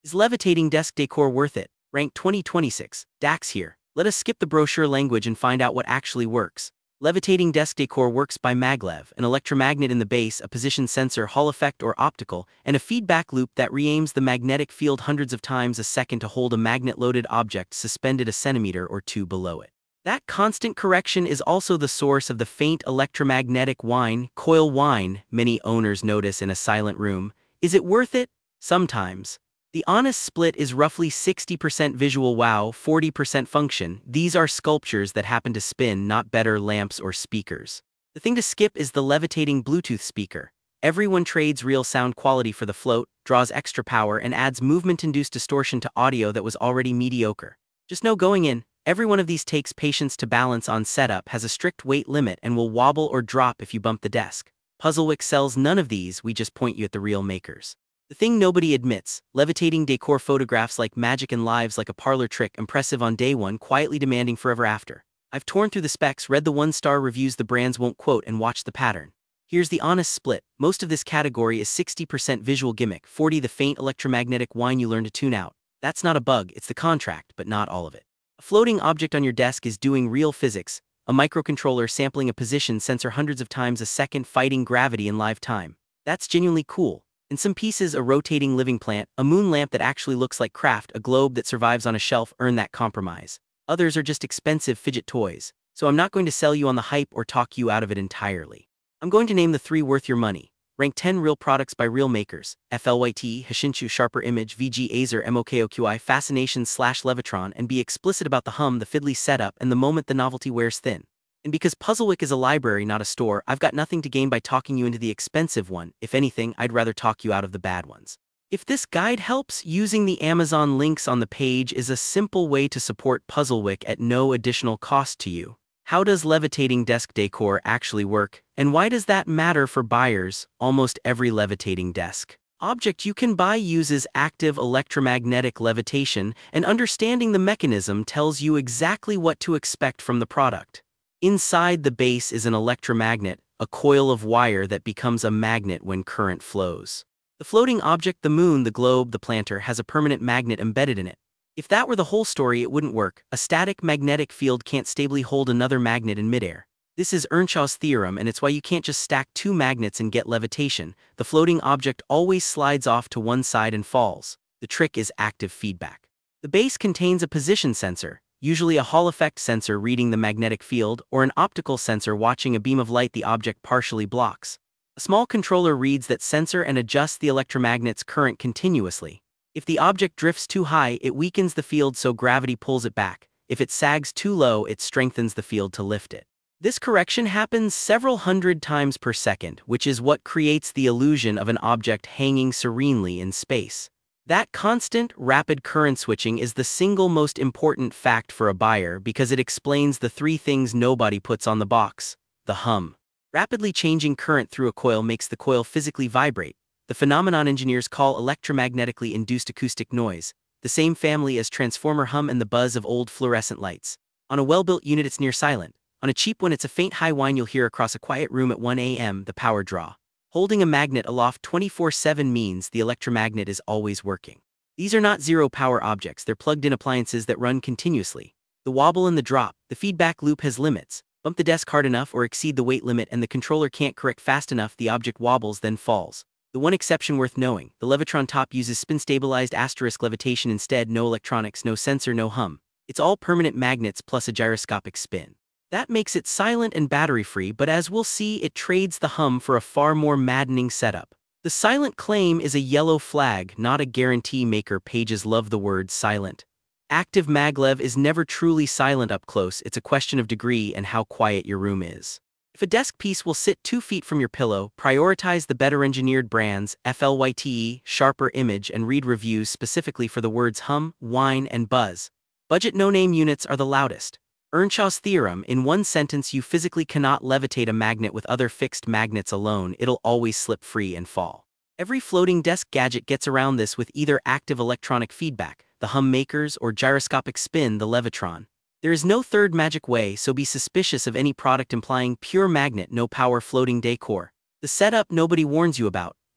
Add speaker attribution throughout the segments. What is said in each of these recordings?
Speaker 1: Is levitating desk decor worth it? Rank 2026. Dax here. Let us skip the brochure language and find out what actually works. Levitating desk decor works by maglev, an electromagnet in the base, a position sensor, Hall effect or optical, and a feedback loop that reaims the magnetic field hundreds of times a second to hold a magnet-loaded object suspended a centimeter or two below it. That constant correction is also the source of the faint electromagnetic whine, coil whine, many owners notice in a silent room. Is it worth it? Sometimes. The honest split is roughly 60% visual wow, 40% function. These are sculptures that happen to spin, not better lamps or speakers. The thing to skip is the levitating Bluetooth speaker. Everyone trades real sound quality for the float, draws extra power, and adds movement-induced distortion to audio that was already mediocre. Just know going in, every one of these takes patience to balance on setup, has a strict weight limit, and will wobble or drop if you bump the desk. Puzzlewick sells none of these, we just point you at the real makers. The thing nobody admits, levitating decor photographs like magic and lives like a parlor trick, impressive on day one, quietly demanding forever after. I've torn through the specs, read the one-star reviews the brands won't quote, and watched the pattern. Here's the honest split. Most of this category is 60% visual gimmick, 40% the faint electromagnetic whine you learn to tune out. That's not a bug, it's the contract, but not all of it. A floating object on your desk is doing real physics, a microcontroller sampling a position sensor hundreds of times a second, fighting gravity in live time. That's genuinely cool. In some pieces, a rotating living plant, a moon lamp that actually looks like craft, a globe that survives on a shelf earn that compromise. Others are just expensive fidget toys, so I'm not going to sell you on the hype or talk you out of it entirely. I'm going to name the 3 worth your money. Rank 10 real products by real makers: FLYT, Hashinshu, Sharper Image, VG, Acer, MOKOQI, Fascination/Levitron, and be explicit about the hum, the fiddly setup, and the moment the novelty wears thin. And because Puzzlewick is a library, not a store, I've got nothing to gain by talking you into the expensive one. If anything, I'd rather talk you out of the bad ones. If this guide helps, using the Amazon links on the page is a simple way to support Puzzlewick at no additional cost to you. How does levitating desk decor actually work, and why does that matter for buyers? Almost every levitating desk object you can buy uses active electromagnetic levitation, and understanding the mechanism tells you exactly what to expect from the product. Inside the base is an electromagnet, a coil of wire that becomes a magnet when current flows. The floating object, the moon, the globe, the planter, has a permanent magnet embedded in it. If that were the whole story, it wouldn't work. A static magnetic field can't stably hold another magnet in midair. This is Earnshaw's theorem, and it's why you can't just stack 2 magnets and get levitation. The floating object always slides off to one side and falls. The trick is active feedback. The base contains a position sensor, usually a Hall effect sensor reading the magnetic field, or an optical sensor watching a beam of light the object partially blocks. A small controller reads that sensor and adjusts the electromagnet's current continuously. If the object drifts too high, it weakens the field so gravity pulls it back. If it sags too low, it strengthens the field to lift it. This correction happens several hundred times per second, which is what creates the illusion of an object hanging serenely in space. That constant, rapid current switching is the single most important fact for a buyer because it explains the 3 things nobody puts on the box. The hum. Rapidly changing current through a coil makes the coil physically vibrate, the phenomenon engineers call electromagnetically induced acoustic noise, the same family as transformer hum and the buzz of old fluorescent lights. On a well-built unit it's near silent. On a cheap one it's a faint high whine you'll hear across a quiet room at 1 a.m. The power draw. Holding a magnet aloft 24/7 means the electromagnet is always working. These are not zero-power objects, they're plugged-in appliances that run continuously. The wobble and the drop, the feedback loop has limits. Bump the desk hard enough or exceed the weight limit and the controller can't correct fast enough, the object wobbles then falls. The one exception worth knowing, the Levitron top uses spin-stabilized asterisk levitation instead, no electronics, no sensor, no hum. It's all permanent magnets plus a gyroscopic spin. That makes it silent and battery-free, but as we'll see, it trades the hum for a far more maddening setup. The silent claim is a yellow flag, not a guarantee. Maker pages love the word silent. Active maglev is never truly silent up close, it's a question of degree and how quiet your room is. If a desk piece will sit 2 feet from your pillow, prioritize the better engineered brands, FLYTE, Sharper Image, and read reviews specifically for the words hum, whine, and buzz. Budget no-name units are the loudest. Earnshaw's theorem, in one sentence: you physically cannot levitate a magnet with other fixed magnets alone, it'll always slip free and fall. Every floating desk gadget gets around this with either active electronic feedback, the hum makers, or gyroscopic spin, the Levitron. There is no third magic way, so be suspicious of any product implying pure magnet, no power floating decor. The setup nobody warns you about.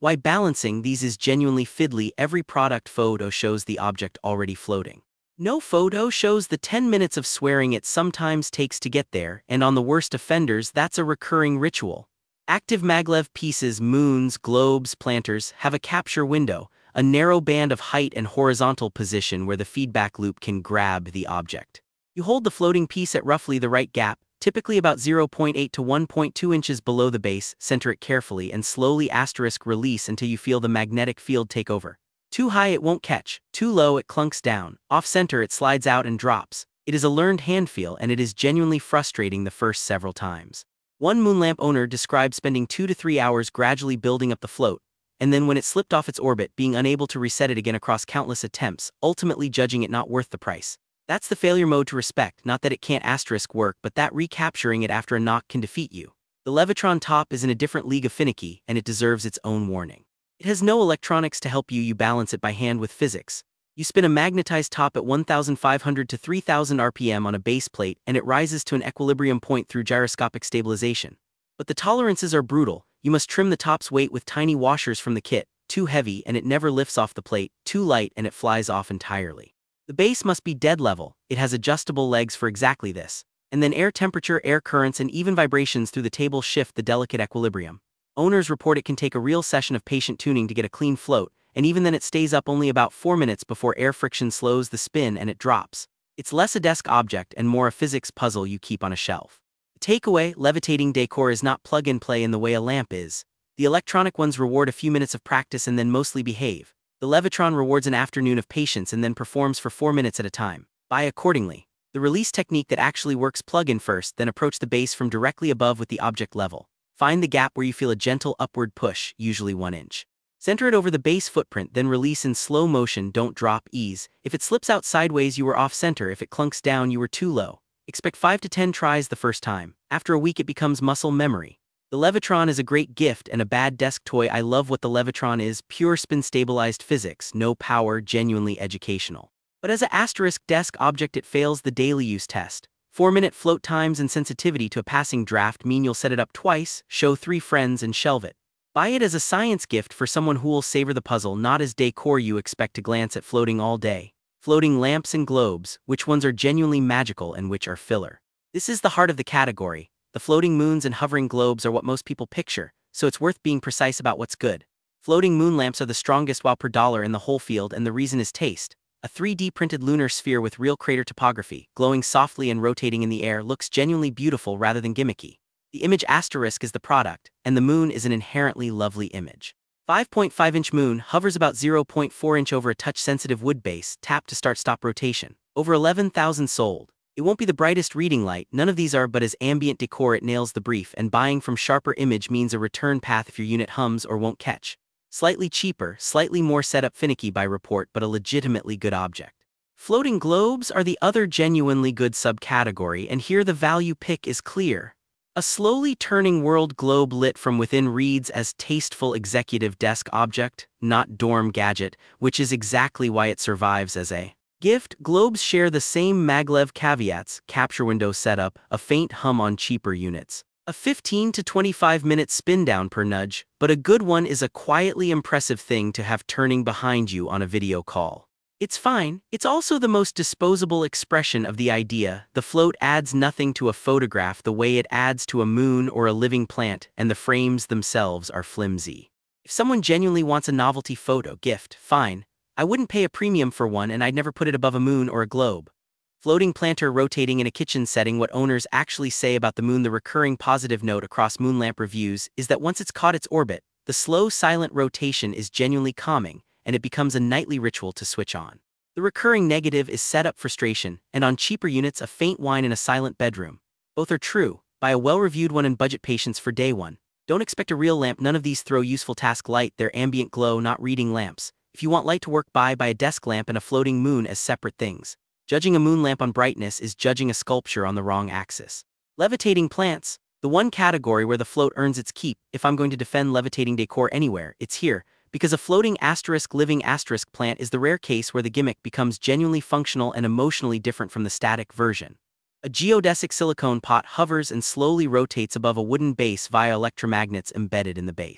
Speaker 1: Why balancing these is genuinely fiddly. Every product photo shows the object already floating. No photo shows the 10 minutes of swearing it sometimes takes to get there, and on the worst offenders, that's a recurring ritual. Active maglev pieces, moons, globes, planters, have a capture window, a narrow band of height and horizontal position where the feedback loop can grab the object. You hold the floating piece at roughly the right gap, typically about 0.8 to 1.2 inches below the base, center it carefully and slowly release until you feel the magnetic field take over. Too high it won't catch, too low it clunks down, off-center it slides out and drops. It is a learned hand feel and it is genuinely frustrating the first several times. One Moonlamp owner described spending 2 to 3 hours gradually building up the float, and then when it slipped off its orbit being unable to reset it again across countless attempts, ultimately judging it not worth the price. That's the failure mode to respect, not that it can't work, but that recapturing it after a knock can defeat you. The Levitron top is in a different league of finicky, and it deserves its own warning. It has no electronics to help you balance it by hand with physics. You spin a magnetized top at 1,500 to 3,000 RPM on a base plate and it rises to an equilibrium point through gyroscopic stabilization. But the tolerances are brutal. You must trim the top's weight with tiny washers from the kit. Too heavy and it never lifts off the plate, too light and it flies off entirely. The base must be dead level. It has adjustable legs for exactly this. And then air temperature, air currents and even vibrations through the table shift the delicate equilibrium. Owners report it can take a real session of patient tuning to get a clean float, and even then it stays up only about 4 minutes before air friction slows the spin and it drops. It's less a desk object and more a physics puzzle you keep on a shelf. Takeaway: levitating decor is not plug-and-play in the way a lamp is. The electronic ones reward a few minutes of practice and then mostly behave. The Levitron rewards an afternoon of patience and then performs for 4 minutes at a time. Buy accordingly. The release technique that actually works: plug in first, then approach the base from directly above with the object level. Find the gap where you feel a gentle upward push, usually 1 inch. Center it over the base footprint, then release in slow motion. Don't drop, ease. If it slips out sideways, you were off center. If it clunks down, you were too low. Expect 5 to 10 tries the first time. After a week it becomes muscle memory. The Levitron is a great gift and a bad desk toy. I love what the Levitron is: pure spin-stabilized physics, no power, genuinely educational. But as a asterisk desk object it fails the daily use test. 4-minute float times and sensitivity to a passing draft mean you'll set it up twice, show 3 friends and shelve it. Buy it as a science gift for someone who'll savor the puzzle, not as decor you expect to glance at floating all day. Floating lamps and globes, which ones are genuinely magical and which are filler? This is the heart of the category. The floating moons and hovering globes are what most people picture, so it's worth being precise about what's good. Floating moon lamps are the strongest wow per dollar in the whole field, and the reason is taste. A 3D printed lunar sphere with real crater topography, glowing softly and rotating in the air, looks genuinely beautiful rather than gimmicky. The image asterisk is the product, and the moon is an inherently lovely image. 5.5-inch moon hovers about 0.4 inch over a touch-sensitive wood base, tap to start-stop rotation. Over 11,000 sold. It won't be the brightest reading light, none of these are, but as ambient decor it nails the brief, and buying from Sharper Image means a return path if your unit hums or won't catch. Slightly cheaper, slightly more setup finicky by report, but a legitimately good object. Floating globes are the other genuinely good subcategory, and here the value pick is clear. A slowly turning world globe lit from within reads as tasteful executive desk object, not dorm gadget, which is exactly why it survives as a gift. Globes share the same maglev caveats: capture window setup, a faint hum on cheaper units, a 15 to 25 minute spin down per nudge, but a good one is a quietly impressive thing to have turning behind you on a video call. It's fine. It's also the most disposable expression of the idea. The float adds nothing to a photograph the way it adds to a moon or a living plant, and the frames themselves are flimsy. If someone genuinely wants a novelty photo gift, fine. I wouldn't pay a premium for one, and I'd never put it above a moon or a globe. Floating planter rotating in a kitchen setting. What owners actually say about the moon. The recurring positive note across Moonlamp reviews is that once it's caught its orbit, the slow, silent rotation is genuinely calming, and it becomes a nightly ritual to switch on. The recurring negative is setup frustration, and on cheaper units a faint whine in a silent bedroom. Both are true. Buy a well-reviewed one and budget patience for day one. Don't expect a real lamp. None of these throw useful task light. They're ambient glow, not reading lamps. If you want light to work, buy a desk lamp and a floating moon as separate things. Judging a moon lamp on brightness is judging a sculpture on the wrong axis. Levitating plants, the one category where the float earns its keep. If I'm going to defend levitating decor anywhere, it's here, because a floating living plant is the rare case where the gimmick becomes genuinely functional and emotionally different from the static version. A geodesic silicone pot hovers and slowly rotates above a wooden base via electromagnets embedded in the base.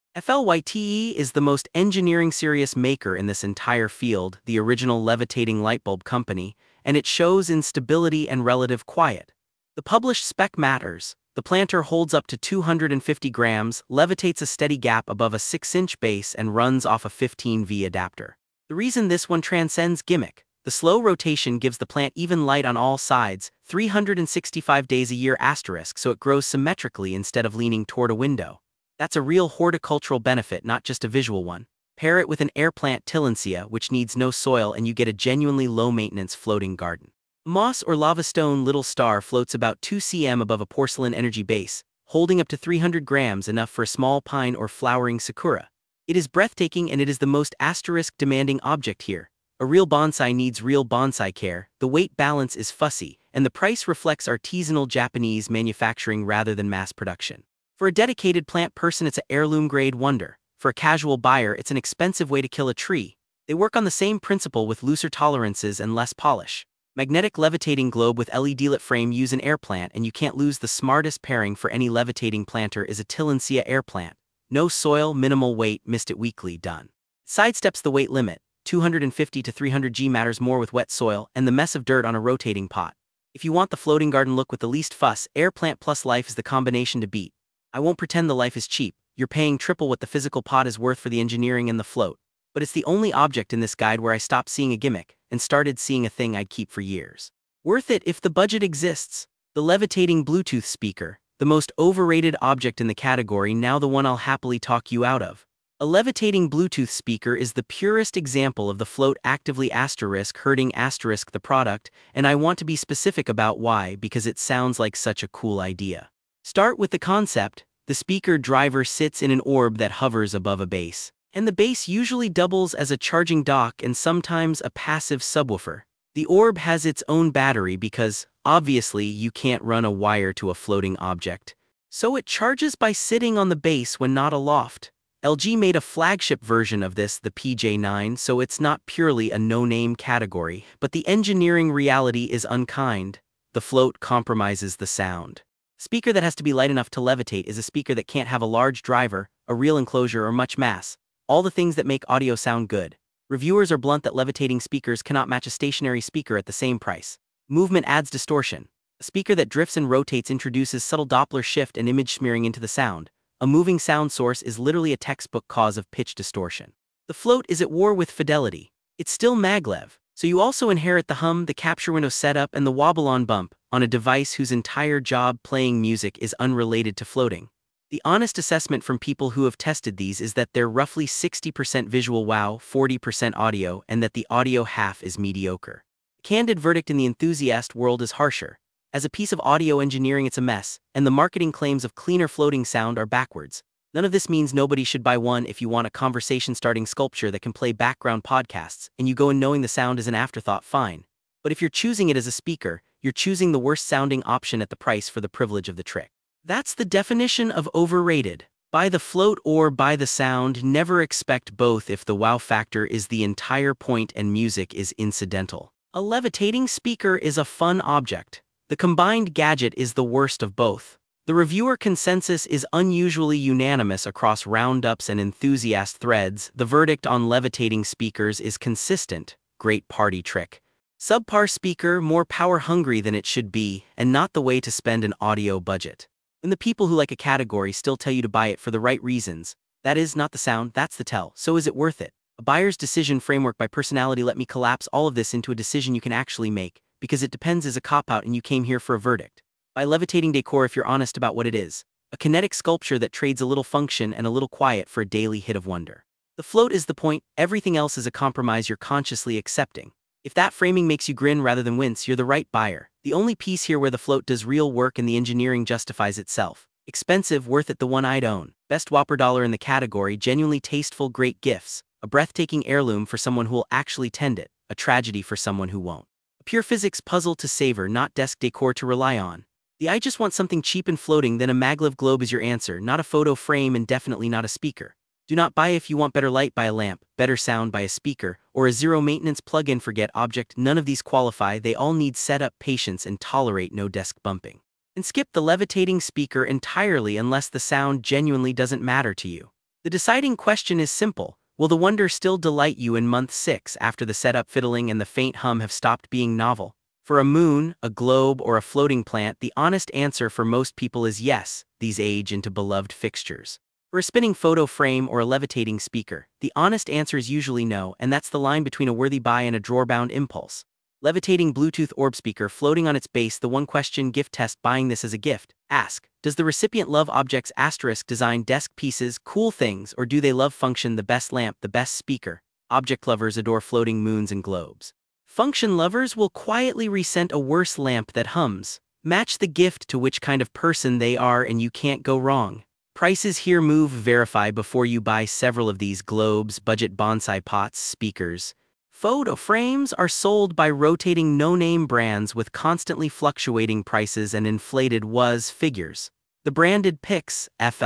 Speaker 1: FLYTE is the most engineering serious maker in this entire field, the original levitating light bulb company, and it shows in stability and relative quiet. The published spec matters. The planter holds up to 250 grams, levitates a steady gap above a 6-inch base, and runs off a 15V adapter. The reason this one transcends gimmick: the slow rotation gives the plant even light on all sides, 365 days a year asterisk, so it grows symmetrically instead of leaning toward a window. That's a real horticultural benefit, not just a visual one. Pair it with an air plant Tillandsia, which needs no soil, and you get a genuinely low-maintenance floating garden. Moss or lava stone little star floats about 2 cm above a porcelain energy base, holding up to 300 grams, enough for a small pine or flowering sakura. It is breathtaking, and it is the most asterisk-demanding object here. A real bonsai needs real bonsai care, the weight balance is fussy, and the price reflects artisanal Japanese manufacturing rather than mass production. For a dedicated plant person, it's an heirloom-grade wonder. For a casual buyer, it's an expensive way to kill a tree. They work on the same principle with looser tolerances and less polish. Magnetic levitating globe with LED lit frame use an air plant, and you can't lose. The smartest pairing for any levitating planter is a Tillandsia air plant. No soil, minimal weight, mist it weekly, done. Sidesteps the weight limit. 250 to 300 G matters more with wet soil and the mess of dirt on a rotating pot. If you want the floating garden look with the least fuss, air plant plus life is the combination to beat. I won't pretend the life is cheap. You're paying triple what the physical pot is worth for the engineering and the float. But it's the only object in this guide where I stopped seeing a gimmick and started seeing a thing I'd keep for years. Worth it if the budget exists. The levitating Bluetooth speaker, the most overrated object in the category, now the one I'll happily talk you out of. A levitating Bluetooth speaker is the purest example of the float actively hurting the product, and I want to be specific about why, because it sounds like such a cool idea. Start with the concept. The speaker driver sits in an orb that hovers above a base, and the base usually doubles as a charging dock and sometimes a passive subwoofer. The orb has its own battery because, obviously, you can't run a wire to a floating object. So it charges by sitting on the base when not aloft. LG made a flagship version of this, the PJ9, so it's not purely a no-name category, but the engineering reality is unkind. The float compromises the sound. Speaker that has to be light enough to levitate is a speaker that can't have a large driver, a real enclosure, or much mass. All the things that make audio sound good. Reviewers are blunt that levitating speakers cannot match a stationary speaker at the same price. Movement adds distortion. A speaker that drifts and rotates introduces subtle Doppler shift and image smearing into the sound. A moving sound source is literally a textbook cause of pitch distortion. The float is at war with fidelity. It's still maglev, so you also inherit the hum, the capture window setup, and the wobble-on bump on a device whose entire job, playing music, is unrelated to floating. The honest assessment from people who have tested these is that they're roughly 60% visual wow, 40% audio, and that the audio half is mediocre. The candid verdict in the enthusiast world is harsher. As a piece of audio engineering, it's a mess, and the marketing claims of cleaner floating sound are backwards. None of this means nobody should buy one. If you want a conversation-starting sculpture that can play background podcasts, and you go in knowing the sound is an afterthought, fine. But if you're choosing it as a speaker, you're choosing the worst-sounding option at the price for the privilege of the trick. That's the definition of overrated. Buy the float or buy the sound. Never expect both if the wow factor is the entire point and music is incidental. A levitating speaker is a fun object. The combined gadget is the worst of both. The reviewer consensus is unusually unanimous across roundups and enthusiast threads. The verdict on levitating speakers is consistent. Great party trick. Subpar speaker, more power hungry than it should be, and not the way to spend an audio budget. When the people who like a category still tell you to buy it for the right reasons, that is, not the sound, that's the tell. So is it worth it? A buyer's decision framework by personality. Let me collapse all of this into a decision you can actually make, because it depends is a cop-out and you came here for a verdict. Buy levitating decor if you're honest about what it is. A kinetic sculpture that trades a little function and a little quiet for a daily hit of wonder. The float is the point, everything else is a compromise you're consciously accepting. If that framing makes you grin rather than wince, you're the right buyer. The only piece here where the float does real work and the engineering justifies itself. Expensive, worth it, the one I'd own. Best Whopper dollar in the category, genuinely tasteful, great gifts. A breathtaking heirloom for someone who'll actually tend it. A tragedy for someone who won't. A pure physics puzzle to savor, not desk decor to rely on. The I just want something cheap and floating, then a maglev globe is your answer, not a photo frame and definitely not a speaker. Do not buy if you want better light, buy a lamp, better sound, buy a speaker, or a zero-maintenance plug-in. Forget object, none of these qualify. They all need setup, patience, and tolerate no desk bumping. And skip the levitating speaker entirely unless the sound genuinely doesn't matter to you. The deciding question is simple. Will the wonder still delight you in month 6 after the setup, fiddling, and the faint hum have stopped being novel? For a moon, a globe, or a floating plant, the honest answer for most people is yes, these age into beloved fixtures. For a spinning photo frame or a levitating speaker, the honest answer is usually no, and that's the line between a worthy buy and a drawer-bound impulse. Levitating Bluetooth orb speaker floating on its base. The one question: gift test buying this as a gift. Ask, does the recipient love objects * design desk pieces, cool things, or do they love function, the best lamp, the best speaker? Object lovers adore floating moons and globes. Function lovers will quietly resent a worse lamp that hums. Match the gift to which kind of person they are and you can't go wrong. Prices here move. Verify before you buy several of these globes. Budget bonsai pots, speakers. Photo frames are sold by rotating no-name brands with constantly fluctuating prices and inflated was figures. The branded Pix,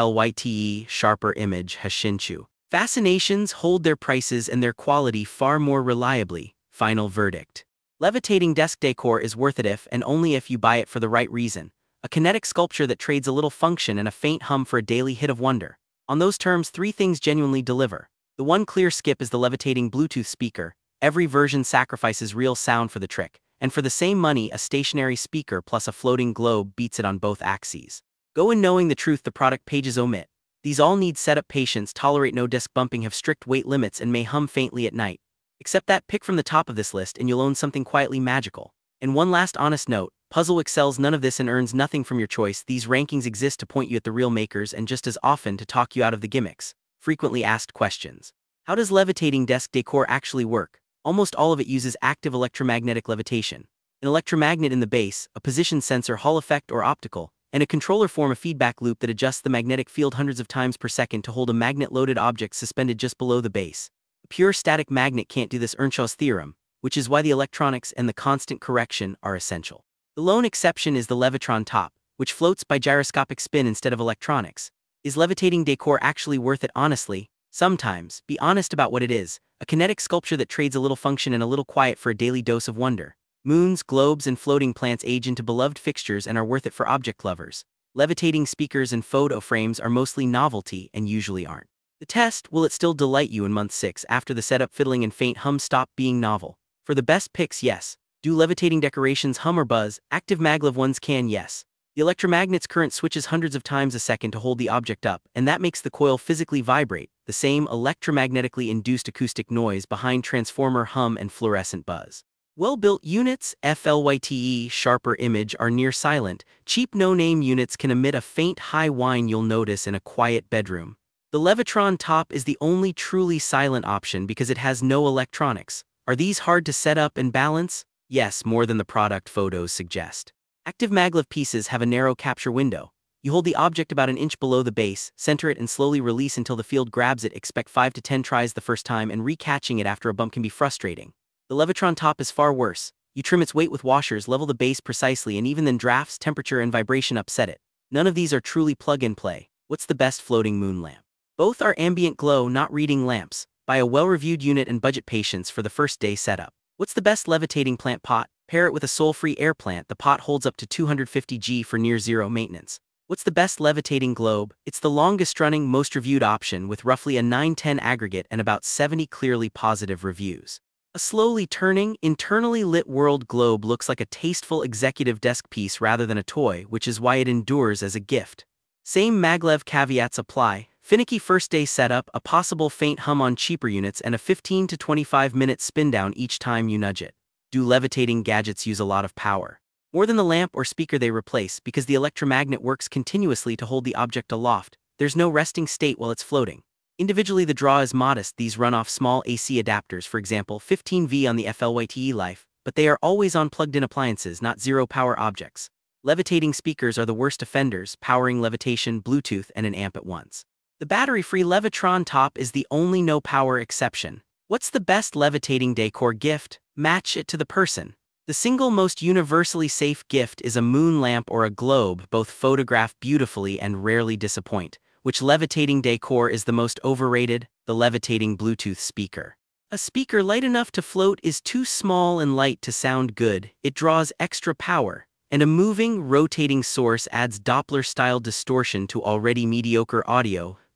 Speaker 1: FLYTE, Sharper Image, Hashinshu. Fascinations hold their prices and their quality far more reliably. Final verdict. Levitating desk decor is worth it if and only if you buy it for the right reason. A kinetic sculpture that trades a little function and a faint hum for a daily hit of wonder. On those terms, 3 things genuinely deliver. The one clear skip is the levitating Bluetooth speaker. Every version sacrifices real sound for the trick, and for the same money, a stationary speaker plus a floating globe beats it on both axes. Go in knowing the truth the product pages omit. These all need setup patience, tolerate no desk bumping, have strict weight limits, and may hum faintly at night. Accept that, pick from the top of this list and you'll own something quietly magical. And one last honest note, Puzzle excels none of this and earns nothing from your choice. These rankings exist to point you at the real makers and just as often to talk you out of the gimmicks. Frequently asked questions. How does levitating desk decor actually work? Almost all of it uses active electromagnetic levitation. An electromagnet in the base, a position sensor, Hall effect or optical, and a controller form a feedback loop that adjusts the magnetic field hundreds of times per second to hold a magnet-loaded object suspended just below the base. A pure static magnet can't do this, Earnshaw's theorem, which is why the electronics and the constant correction are essential. The lone exception is the Levitron top, which floats by gyroscopic spin instead of electronics. Is levitating decor actually worth it? Honestly, sometimes. Be honest about what it is. A kinetic sculpture that trades a little function and a little quiet for a daily dose of wonder. Moons, globes, and floating plants age into beloved fixtures and are worth it for object lovers. Levitating speakers and photo frames are mostly novelty and usually aren't. The test: will it still delight you in month 6 after the setup, fiddling, and faint hum stop being novel? For the best picks, yes. Do levitating decorations hum or buzz? Active maglev ones can, yes. The electromagnet's current switches hundreds of times a second to hold the object up, and that makes the coil physically vibrate, the same electromagnetically induced acoustic noise behind transformer hum and fluorescent buzz. Well-built units, FLYTE, Sharper Image, are near silent. Cheap no-name units can emit a faint high whine you'll notice in a quiet bedroom. The Levitron top is the only truly silent option because it has no electronics. Are these hard to set up and balance? Yes, more than the product photos suggest. Active maglev pieces have a narrow capture window. You hold the object about an inch below the base, center it, and slowly release until the field grabs it. Expect 5 to 10 tries the first time, and recatching it after a bump can be frustrating. The Levitron top is far worse. You trim its weight with washers, level the base precisely, and even then drafts, temperature, and vibration upset it. None of these are truly plug-and-play. What's the best floating moon lamp? Both are ambient glow, not reading lamps. Buy a well-reviewed unit and budget patience for the first day setup. What's the best levitating plant pot? Pair it with a soul-free air plant. The pot holds up to 250 G for near-zero maintenance. What's the best levitating globe? It's the longest-running, most reviewed option with roughly a 9/10 aggregate and about 70 clearly positive reviews. A slowly turning, internally lit world globe looks like a tasteful executive desk piece rather than a toy, which is why it endures as a gift. Same maglev caveats apply. Finicky first-day setup, a possible faint hum on cheaper units, and a 15 to 25-minute spin down each time you nudge it. Do levitating gadgets use a lot of power? More than the lamp or speaker they replace, because the electromagnet works continuously to hold the object aloft. There's no resting state while it's floating. Individually, the draw is modest. These run off small AC adapters, for example 15V on the FLYTE Life, but they are always on plugged-in appliances, not zero-power objects. Levitating speakers are the worst offenders, powering levitation, Bluetooth, and an amp at once. The battery-free Levitron top is the only no-power exception. What's the best levitating decor gift? Match it to the person. The single most universally safe gift is a moon lamp or a globe. Both photograph beautifully and rarely disappoint. Which levitating decor is the most overrated? The levitating Bluetooth speaker. A speaker light enough to float is too small and light to sound good. It draws extra power. And a moving, rotating source adds Doppler-style distortion to already mediocre audio.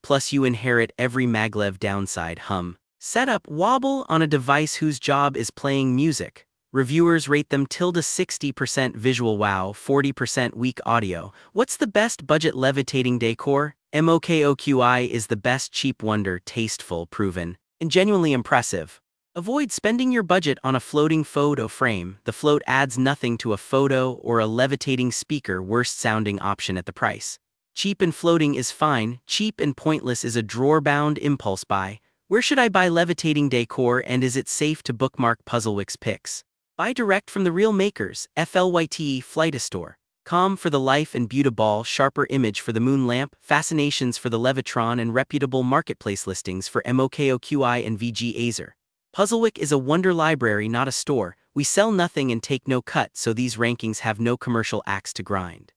Speaker 1: plus you inherit every maglev downside hum. Setup wobble on a device whose job is playing music. Reviewers rate them -60% visual wow, 40% weak audio. What's the best budget levitating decor? MOKOQI is the best cheap wonder, tasteful, proven, and genuinely impressive. Avoid spending your budget on a floating photo frame. The float adds nothing to a photo or a levitating speaker, worst sounding option at the price. Cheap and floating is fine, cheap and pointless is a drawer-bound impulse buy. Where should I buy levitating decor, and is it safe to bookmark Puzzlewix pics? Buy direct from the real makers, FLYTE Flightastore.com for the life and beauty ball, sharper image for the moon lamp, fascinations for the Levitron, and reputable marketplace listings for MOKOQI and VG Azer. Puzzlewick is a wonder library, not a store. We sell nothing and take no cut, so these rankings have no commercial axe to grind.